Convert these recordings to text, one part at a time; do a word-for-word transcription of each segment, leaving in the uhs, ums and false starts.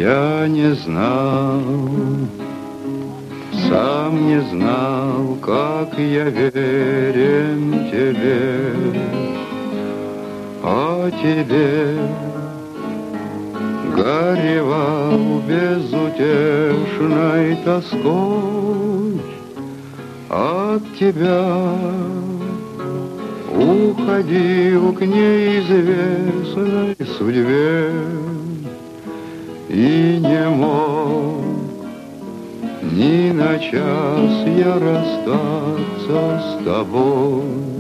Я не знал, сам не знал, как я верен тебе, а тебе горевал безутешной тоской. От тебя уходил к неизвестной судьбе и не мог ни на час я расстаться с тобой.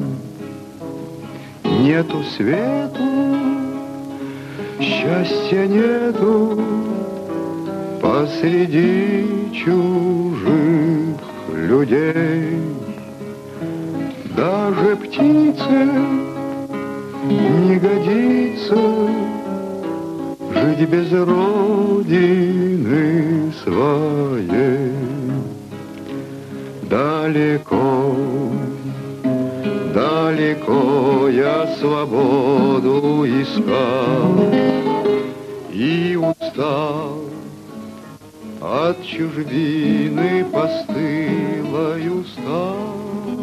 Нету свету, счастья нету посреди чужих людей. Даже птице не годится жить без родины своей. Далеко, далеко я свободу искал и устал от чужбины постылой устал.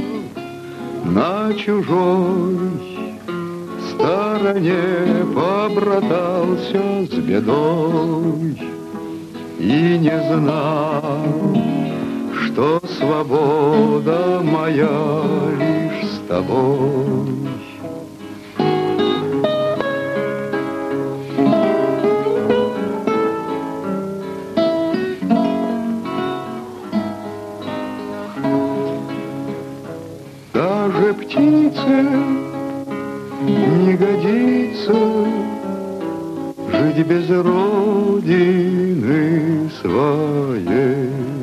На чужой стороне побратался с бедой и не знал, что свобода моя лишь с тобой. Даже птице не годится жить без родины своей.